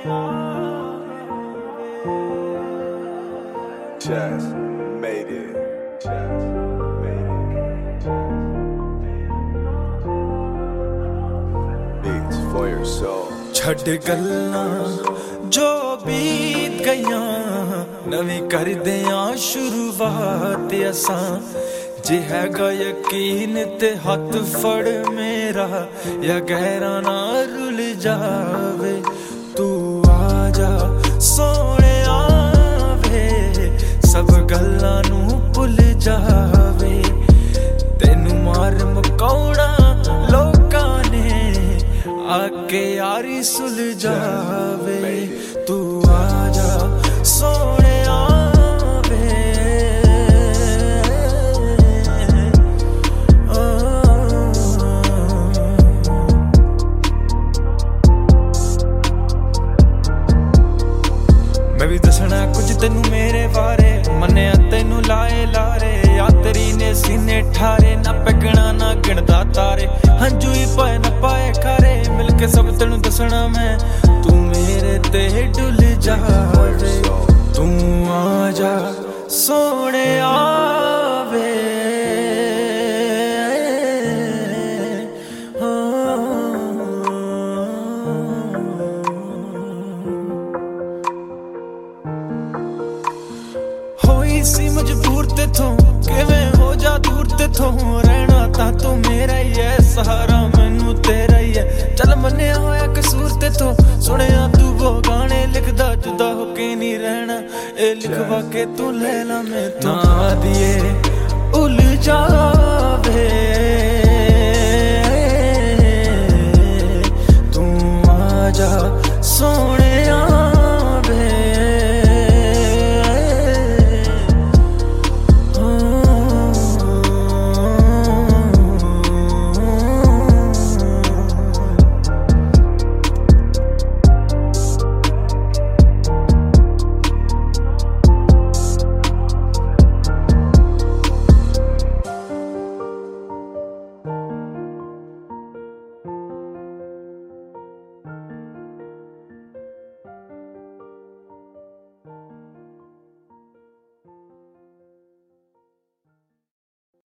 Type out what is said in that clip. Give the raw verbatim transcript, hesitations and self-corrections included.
Just made it. Just made it. Beats for your soul. ਛੱਡ ਗੱਲਾਂ ਜੋ ਬੀਤ ਗਈਆਂ ਨਵੀਂ ਕਰਦੇ ਆਂ ਸ਼ੁਰੂਆਤ ਅਸਾਂ ਜੇ ਹੈਗਾ ਯਕੀਨ ਤੇ ਹੱਥ ਫੜ ਮੇਰਾ ਜਾਂ ਗਹਿਰਾ ਨਾ ਰੁਲ ਜਾਵੇ ਤੂੰ ਆ ਜਾ ਸੋਹਣਿਆ ਵੇ ਸਭ ਗੱਲਾਂ ਨੂੰ ਭੁੱਲ ਜਾਵੇ ਤੈਨੂੰ ਮਾਰ ਮੁਕਾਉਣਾ ਲੋਕਾਂ ਨੇ ਆਕੇ ਯਾਰੀ ਸੁਲਝਾਵੇ ਤੂੰ ਆ ਜਾ ਸੋਹਣਿਆ ਵੇ ਮੈਂ ਵੀ ਦੱਸਣਾ ਕੁਝ ਤੈਨੂੰ ਮੇਰੇ ਬਾਰੇ ਮੰਨਿਆ ਤੈਨੂੰ ਲਾਏ ਲਾਰੇ ਆ ਤੇਰੀ ਨੇ ਸੀਨੇ ਠਾਰੇ ਨਾ ਪੈਗਣਾ ਨਾ ਗਿਣਦਾ ਤਾਰੇ ਹੰਝੂ ਹੀ ਪਾਏ ਨਾ ਪਾਏ ਖਾਰੇ ਮਿਲ ਕੇ ਸਭ ਤੈਨੂੰ ਦੱਸਣਾ ਮੈਂ ਤੂੰ ਮੇਰੇ ਤੇ ਡੁੱਲ ਜਾਵੇ ਤੂੰ ਆ ਜਾ ਸੋਹਣਿਆ ਵੇ ਹੋਈ ਸੀ ਮਜਬੂਰ ਤੇਥੋਂ ਕਿਵੇਂ ਹੋ ਜਾ ਦੂਰ ਤੇਥੋਂ ਰਹਿਣਾ ਤਾਂ ਤੂੰ ਮੇਰਾ ਹੀ ਐ ਸਹਾਰਾ ਮੈਨੂੰ ਤੇਰਾ ਹੀ ਐ ਚੱਲ ਮੰਨਿਆ ਹੋਇਆ ਕਸੂਰ ਤੇਥੋਂ ਸੁਣਿਆ ਤੂੰ ਉਹ ਗਾਣੇ ਲਿਖਦਾ ਜੁਦਾ ਹੋ ਕੇ ਨਹੀਂ ਰਹਿਣਾ ਇਹ ਲਿਖਵਾ ਕੇ ਤੂੰ ਲੈ ਲਾ ਮੈਥੋਂ ਨਾ ਦੀਏ ਉਲਝਾਵੇ ਤੂੰ ਆ ਜਾ ਸੋਹਣਾ